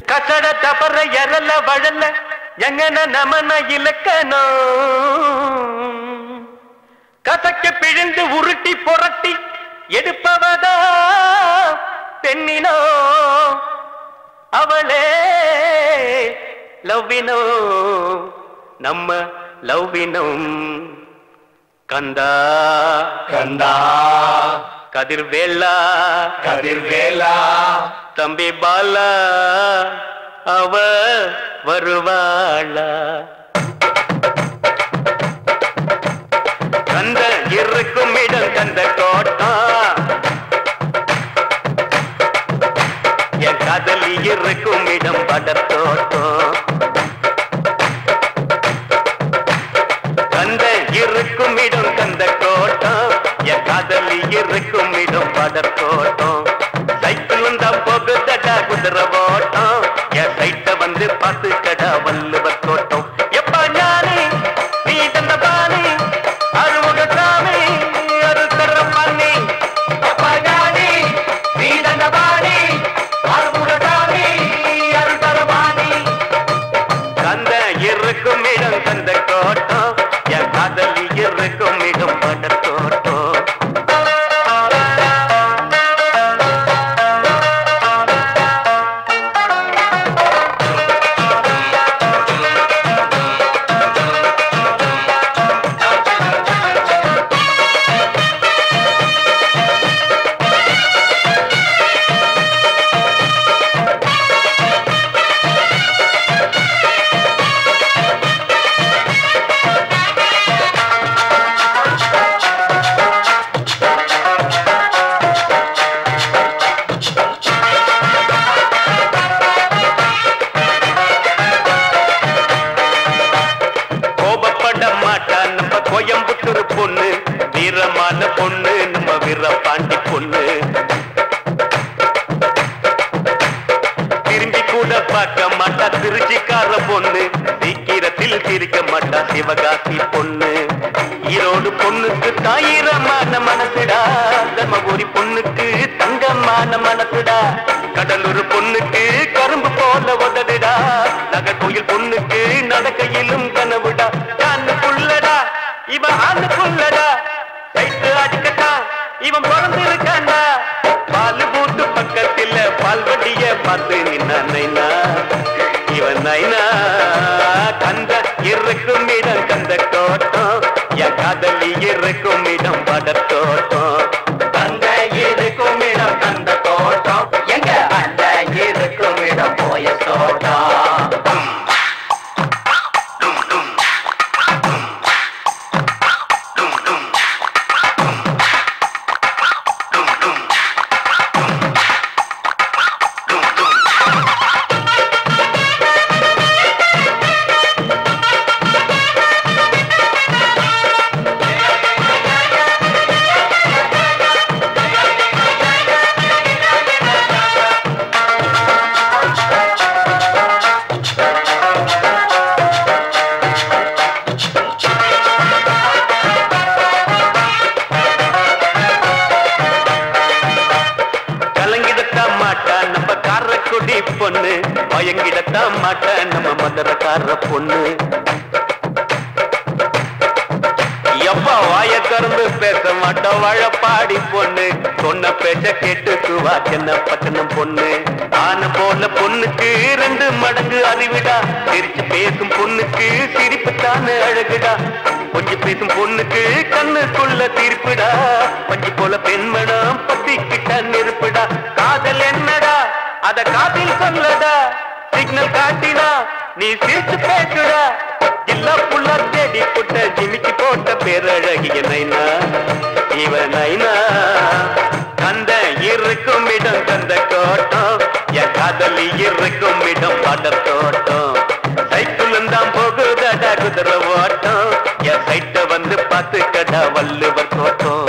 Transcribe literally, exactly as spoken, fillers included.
கசட தபற எரல வழல எங்கன நமன இலக்கணோ கசக்கு பிழிந்து உருட்டி புரட்டி எடுப்பவதா பெண்ணினோ அவளே லவ்வினோ நம்ம லவ்வினும் கந்தா கந்தா கதிர்வேலா கதிர்வேலா தம்பி பாலா அவ வருவாளா கந்த இருக்கும் இடம் கந்த கோட்டம் என் காதலி இருக்கும் இடம் படத்தோட்டம் கந்த இருக்கும் இடம் கந்த கோட்டம் என் காதலி இருக்கும் இடம் படத்தோட்டம் சைக்கிளும் தான் போகுதடா குதிரை ஓட்டம் என் சைட்ட வந்து பார்த்து கடா வள்ளுவர் தோட்டம் எப்பா ஞானி நீ தந்த பாணி அறுமுக சாமி அரு தர பண்ணி அப்பா ஞானி நீ தந்த பாணி அறுமுக சாமி அரு தர பாணி கந்த இருக்கும் இடம் கந்த கோட்டம் என் காதலி இருக்கும் இடம் படத்தோட்டம் கோயம்புத்தூர் பொண்ணு வீரமான பொண்ணு நம்ம வீரபாண்டி பொண்ணு திரும்பி கூட பார்க்க மாட்டா திருச்சிக்கார பொண்ணு சீக்கிரத்தில் சிரிக்க மாட்டா சிவகாசி பொண்ணு ஈரோடு பொண்ணுக்கு தாயிரமான மனசுடா தர்மபுரி பொண்ணுக்கு தங்கமான மனசுடா கடலூர் பொண்ணுக்கு கரும்பு போல உதடுடா நகர்கோயில் பொண்ணுக்கு நடக்கையிலும் கனவுடா கண்ணுக்குள்ளடா இவன் ஆண்டுக்குள்ளடா கைத்து அடிக்கட்டா இவன் பிறந்து இருக்காண்டா பால் பூட்டு பக்கத்தில் பால்வடிய பார்த்து நின்ன நைனா இவன் நைனா கந்த இருக்கும் இடம் கந்த தோட்டம் என் காதலி இருக்கும் இடம் படத்தோட்டம் கந்த இருக்கும் இடம் கந்த தோட்டம் எங்க அந்த இருக்கும் இடம் போய தோட்டம் பொண்ணு பயங்கிடத்தான் மாட்ட நம்ம மதுரக்கார பொண்ணு எப்பா வாய திறந்து பேச மாட்டோம் வாழப்பாடி பொண்ணு சொன்ன பேச்ச கேட்டுக்குவா சின்ன பட்டணம் பொண்ணு ஆன போல பொண்ணுக்கு ரெண்டு மடங்கு அறிவிடா சிரிச்சு பேசும் பொண்ணுக்கு சிரிப்பு தானே அழகுடா கொஞ்சம் பேசும் பொண்ணுக்கு கண்ணுக்குள்ள தீர்ப்புடா பஞ்சு போல பெண்மணம் பத்திக்கிட்ட நெருப்புடா காதல் என்னடா அத காதில் சொல்லடா சிக்னல் காட்டினா நீ சிரிச்சு பேசுடா எல்லா புள்ள தேடி புட்ட ஜிமிக்கி போட்ட பேரழகிய நைனா இவன் நைனா கந்த இருக்கும் இடம் கந்த கோட்டம் என் காதலி இருக்கும் இடம் படத்தோட்டம் சைக்கிளும் தான் போகுதடா குதிரை ஓட்டம் என் சைட்ட வந்து பார்த்து கடா வள்ளுவர் தோட்டம்